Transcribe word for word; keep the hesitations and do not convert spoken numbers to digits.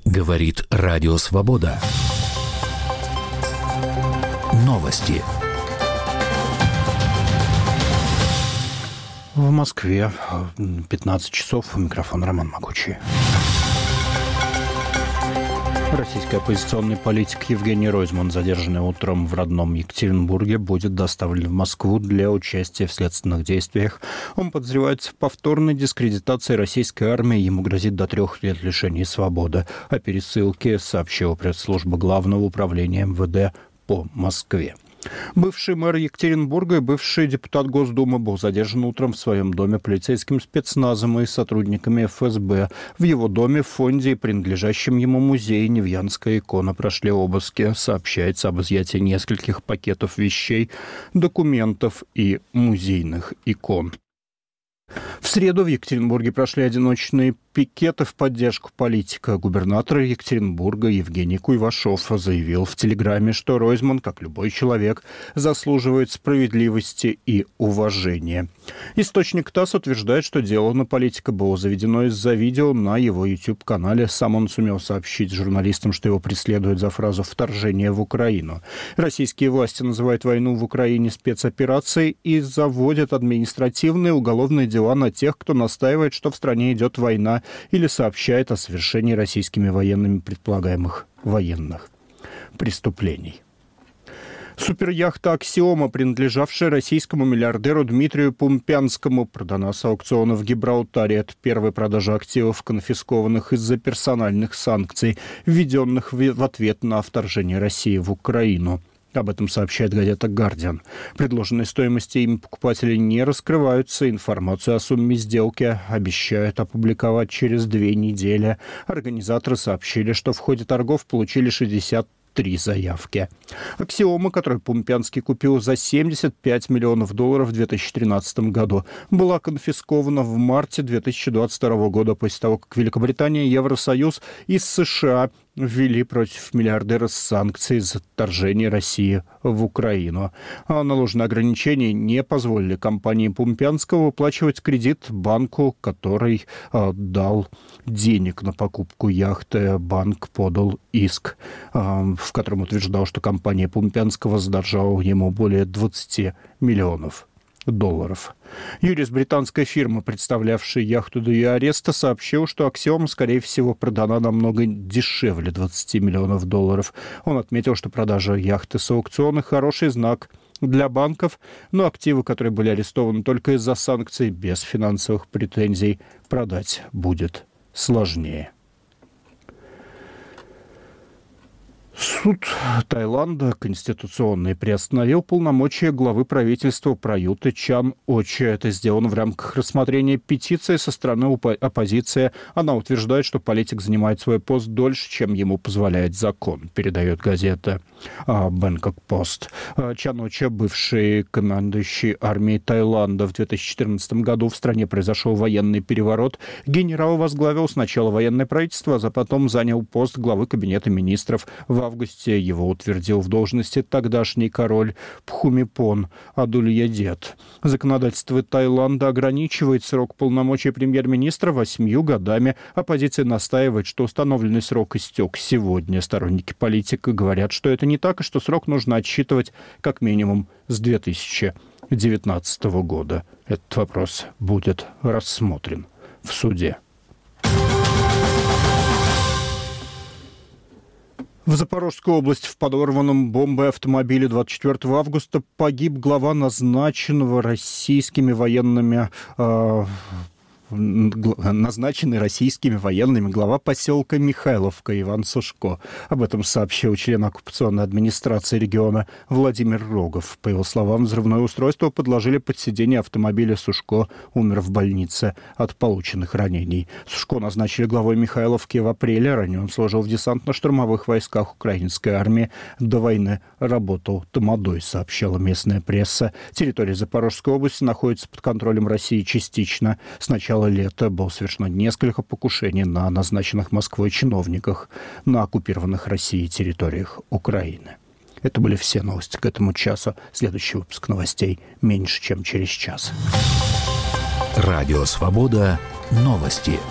Говорит Радио Свобода. Новости. В Москве пятнадцать часов. Микрофон Роман Могучий. Российский оппозиционный политик Евгений Ройзман, задержанный утром в родном Екатеринбурге, будет доставлен в Москву для участия в следственных действиях. Он подозревается в повторной дискредитации российской армии. Ему грозит до трех лет лишения свободы. О пересылке сообщила пресс-служба Главного управления эм вэ дэ по Москве. Бывший мэр Екатеринбурга и бывший депутат Госдумы был задержан утром в своем доме полицейским спецназом и сотрудниками эф эс бэ. В его доме, в фонде и принадлежащем ему музее «Невьянская икона» прошли обыски. Сообщается об изъятии нескольких пакетов вещей, документов и музейных икон. В среду в Екатеринбурге прошли одиночные пикеты в поддержку политика. Губернатор Екатеринбурга Евгений Куйвашов заявил в телеграме, что Ройзман, как любой человек, заслуживает справедливости и уважения. Источник ТАСС утверждает, что дело на политика было заведено из-за видео на его YouTube-канале. Сам он сумел сообщить журналистам, что его преследуют за фразу «вторжение в Украину». Российские власти называют войну в Украине спецоперацией и заводят административные уголовные дела на тех, кто настаивает, что в стране идет война, или сообщает о совершении российскими военными предполагаемых военных преступлений. Суперяхта «Аксиома», принадлежавшая российскому миллиардеру Дмитрию Пумпянскому, продана с аукциона в Гибралтаре. Это первая продажа активов, конфискованных из-за персональных санкций, введенных в ответ на вторжение России в Украину. Об этом сообщает газета «Гардиан». Предложенные стоимости ими покупателей не раскрываются. Информацию о сумме сделки обещают опубликовать через две недели. Организаторы сообщили, что в ходе торгов получили шестьдесят три заявки. «Аксиома», которую Пумпянский купил за семьдесят пять миллионов долларов в две тысячи тринадцатом году, была конфискована в марте две тысячи двадцать второго года после того, как Великобритания, Евросоюз и США ввели против миллиардера санкции за вторжение России в Украину. А наложенные ограничения не позволили компании Пумпянского выплачивать кредит банку, который э, дал денег на покупку яхты. Банк подал иск, э, в котором утверждал, что компания Пумпянского задолжала ему более двадцати миллионов долларов. Юрист британской фирмы, представлявшей яхту до ее ареста, сообщил, что «Аксиома», скорее всего, продана намного дешевле двадцати миллионов долларов. Он отметил, что продажа яхты с аукциона – хороший знак для банков, но активы, которые были арестованы только из-за санкций, без финансовых претензий, продать будет сложнее. Суд Таиланда конституционный приостановил полномочия главы правительства Праюта Чан-Оча. Это сделано в рамках рассмотрения петиции со стороны оппозиции. Она утверждает, что политик занимает свой пост дольше, чем ему позволяет закон, передает газета Бангкок Пост. Чан-Оча, бывший командующий армией Таиланда, в две тысячи четырнадцатом году в стране произошел военный переворот. Генерал возглавил сначала военное правительство, а потом занял пост главы кабинета министров. В В августе его утвердил в должности тогдашний король Пхумипон Адульядет. Законодательство Таиланда ограничивает срок полномочий премьер-министра восьмью годами. Оппозиция настаивает, что установленный срок истек сегодня. Сторонники политика говорят, что это не так, и что срок нужно отсчитывать как минимум с две тысячи девятнадцатого года. Этот вопрос будет рассмотрен в суде. В Запорожской области в подорванном бомбой автомобиле двадцать четвёртого августа погиб глава назначенного российскими военными э, назначенный российскими военными глава поселка Михайловка Иван Сушко. Об этом сообщил член оккупационной администрации региона Владимир Рогов. По его словам, взрывное устройство подложили под сиденье автомобиля. Сушко умер в больнице от полученных ранений. Сушко назначили главой Михайловки в апреле. Ранее он служил в десантно-штурмовых войсках украинской армии. До войны работал тамадой, сообщала местная пресса. Территория Запорожской области находится под контролем России частично. С начала лета было совершено несколько покушений на назначенных Москвой чиновниках на оккупированных Россией территориях Украины. Это были все новости к этому часу. Следующий выпуск новостей меньше, чем через час. Радио «Свобода». Новости.